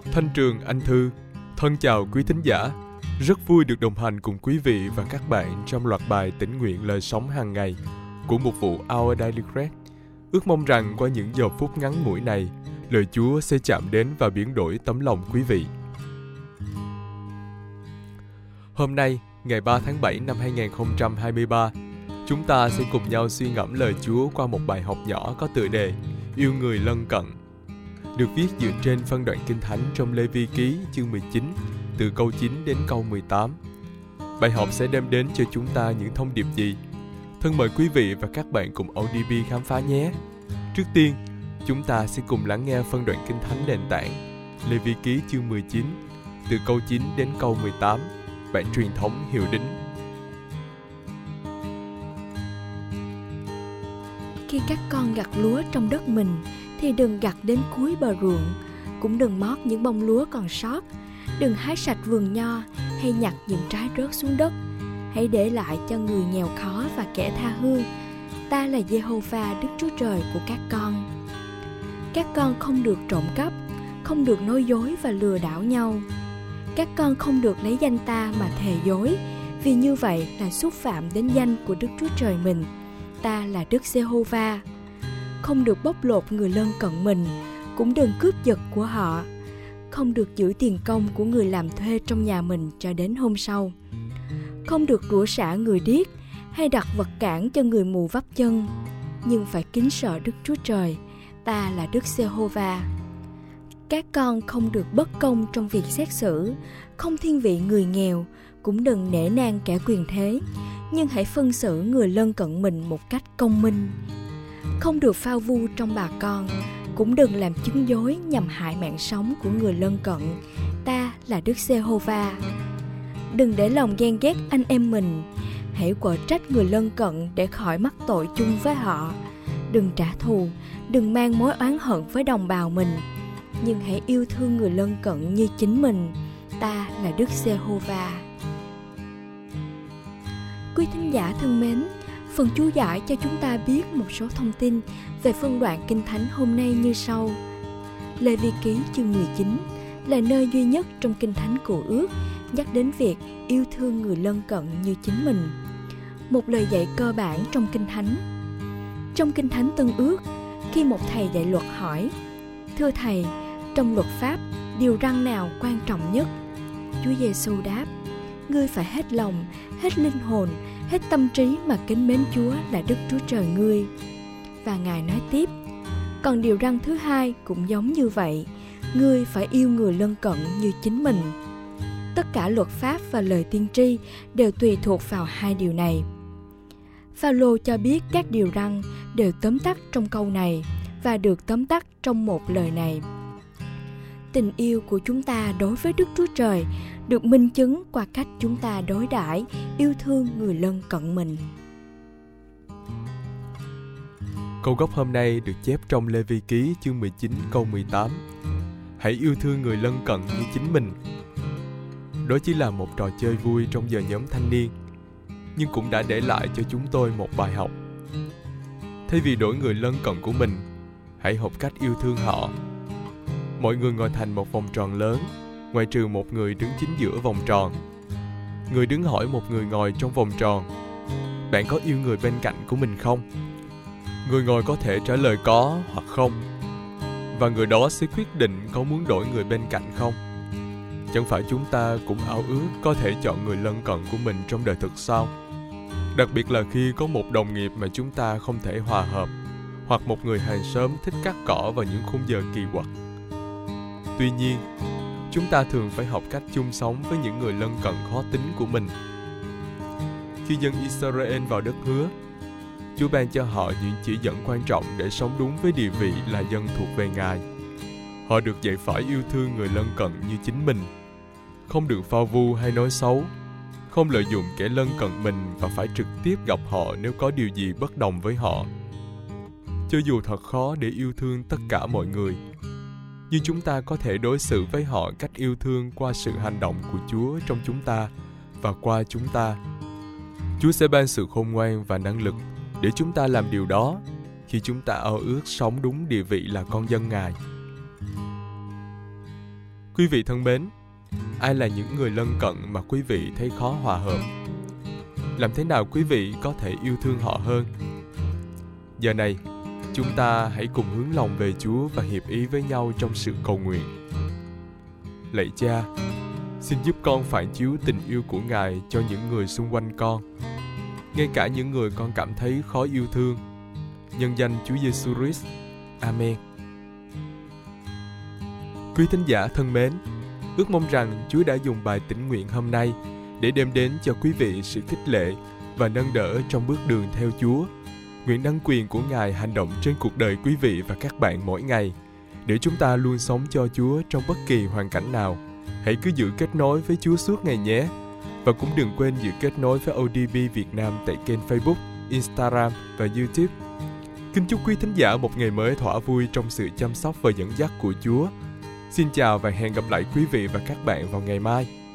Thanh Trường, anh Thư. Thân chào quý thính giả. Rất vui được đồng hành cùng quý vị và các bạn trong loạt bài tĩnh nguyện lời sống hàng ngày của mục vụ Our Daily Bread. Ước mong rằng qua những giờ phút ngắn ngủi này, lời Chúa sẽ chạm đến và biến đổi tấm lòng quý vị. Hôm nay, ngày 3 tháng 7 năm 2023, chúng ta sẽ cùng nhau suy ngẫm lời Chúa qua một bài học nhỏ có tựa đề Yêu người lân cận, được viết dựa trên phân đoạn Kinh Thánh trong Lê Vi Ký chương 19, từ câu 9 đến câu 18. Bài học sẽ đem đến cho chúng ta những thông điệp gì? Thân mời quý vị và các bạn cùng ODB khám phá nhé. Trước tiên, chúng ta sẽ cùng lắng nghe phân đoạn Kinh Thánh nền tảng Lê Vi Ký chương 19, từ câu 9 đến câu 18, bản truyền thống Hiệu Đính. Khi các con gặt lúa trong đất mình, thì đừng gặt đến cuối bờ ruộng, cũng đừng mót những bông lúa còn sót, đừng hái sạch vườn nho hay nhặt những trái rớt xuống đất. Hãy để lại cho người nghèo khó và kẻ tha hương. Ta là Giê-hô-va, Đức Chúa Trời của các con. Các con không được trộm cắp, không được nói dối và lừa đảo nhau. Các con không được lấy danh ta mà thề dối, vì như vậy là xúc phạm đến danh của Đức Chúa Trời mình. Ta là Đức Giê-hô-va. Không được bóc lột người lân cận mình, cũng đừng cướp giật của họ. Không được giữ tiền công của người làm thuê trong nhà mình cho đến hôm sau. Không được rủa xả người điếc hay đặt vật cản cho người mù vấp chân, nhưng phải kính sợ Đức Chúa Trời. Ta là Đức Giê-hô-va. Các con không được bất công trong việc xét xử, không thiên vị người nghèo, cũng đừng nể nang kẻ quyền thế, nhưng hãy phân xử người lân cận mình một cách công minh. Không được phao vu trong bà con, cũng đừng làm chứng dối nhằm hại mạng sống của người lân cận. Ta là Đức Giê-hô-va. Đừng để lòng ghen ghét anh em mình, hãy quở trách người lân cận để khỏi mắc tội chung với họ. Đừng trả thù, đừng mang mối oán hận với đồng bào mình, nhưng hãy yêu thương người lân cận như chính mình. Ta là Đức Giê-hô-va. Quý thính giả thân mến, phần chú giải cho chúng ta biết một số thông tin về phân đoạn Kinh Thánh hôm nay như sau. Lê Vi Ký chương 19 là nơi duy nhất trong Kinh Thánh Cựu Ước nhắc đến việc yêu thương người lân cận như chính mình. Một lời dạy cơ bản trong Kinh Thánh. Trong Kinh Thánh Tân Ước, khi một thầy dạy luật hỏi: "Thưa thầy, trong luật pháp, điều răn nào quan trọng nhất?" Chúa Giêsu đáp: "Ngươi phải hết lòng, hết linh hồn, hết tâm trí mà kính mến Chúa là Đức Chúa Trời ngươi." Và Ngài nói tiếp: "Còn điều răn thứ hai cũng giống như vậy, ngươi phải yêu người lân cận như chính mình." Tất cả luật pháp và lời tiên tri đều tùy thuộc vào hai điều này. Phao-lô cho biết các điều răn đều tóm tắt trong câu này và được tóm tắt trong một lời này. Tình yêu của chúng ta đối với Đức Chúa Trời được minh chứng qua cách chúng ta đối đãi, yêu thương người lân cận mình. Câu gốc hôm nay được chép trong Lê Vi Ký chương 19 câu 18. Hãy yêu thương người lân cận như chính mình. Đó chỉ là một trò chơi vui trong giờ nhóm thanh niên, nhưng cũng đã để lại cho chúng tôi một bài học. Thay vì đổi người lân cận của mình, hãy học cách yêu thương họ. Mọi người ngồi thành một vòng tròn lớn, ngoại trừ một người đứng chính giữa vòng tròn. Người đứng hỏi một người ngồi trong vòng tròn: "Bạn có yêu người bên cạnh của mình không?" Người ngồi có thể trả lời có hoặc không, và người đó sẽ quyết định có muốn đổi người bên cạnh không. Chẳng phải chúng ta cũng ao ước có thể chọn người lân cận của mình trong đời thực sao? Đặc biệt là khi có một đồng nghiệp mà chúng ta không thể hòa hợp, hoặc một người hàng xóm thích cắt cỏ vào những khung giờ kỳ quặc. Tuy nhiên, chúng ta thường phải học cách chung sống với những người lân cận khó tính của mình. Khi dân Israel vào đất hứa, Chúa ban cho họ những chỉ dẫn quan trọng để sống đúng với địa vị là dân thuộc về Ngài. Họ được dạy phải yêu thương người lân cận như chính mình, không được phao vu hay nói xấu, không lợi dụng kẻ lân cận mình và phải trực tiếp gặp họ nếu có điều gì bất đồng với họ. Cho dù thật khó để yêu thương tất cả mọi người, nhưng chúng ta có thể đối xử với họ cách yêu thương qua sự hành động của Chúa trong chúng ta và qua chúng ta. Chúa sẽ ban sự khôn ngoan và năng lực để chúng ta làm điều đó khi chúng ta ao ước sống đúng địa vị là con dân Ngài. Quý vị thân mến, ai là những người lân cận mà quý vị thấy khó hòa hợp? Làm thế nào quý vị có thể yêu thương họ hơn? Giờ này, chúng ta hãy cùng hướng lòng về Chúa và hiệp ý với nhau trong sự cầu nguyện. Lạy Cha, xin giúp con phản chiếu tình yêu của Ngài cho những người xung quanh con, ngay cả những người con cảm thấy khó yêu thương. Nhân danh Chúa Giêsu Christ. Amen. Quý thính giả thân mến, ước mong rằng Chúa đã dùng bài tĩnh nguyện hôm nay để đem đến cho quý vị sự khích lệ và nâng đỡ trong bước đường theo Chúa. Nguyện đấng quyền của Ngài hành động trên cuộc đời quý vị và các bạn mỗi ngày, để chúng ta luôn sống cho Chúa trong bất kỳ hoàn cảnh nào. Hãy cứ giữ kết nối với Chúa suốt ngày nhé. Và cũng đừng quên giữ kết nối với ODB Việt Nam tại kênh Facebook, Instagram và YouTube. Kính chúc quý thính giả một ngày mới thỏa vui trong sự chăm sóc và dẫn dắt của Chúa. Xin chào và hẹn gặp lại quý vị và các bạn vào ngày mai.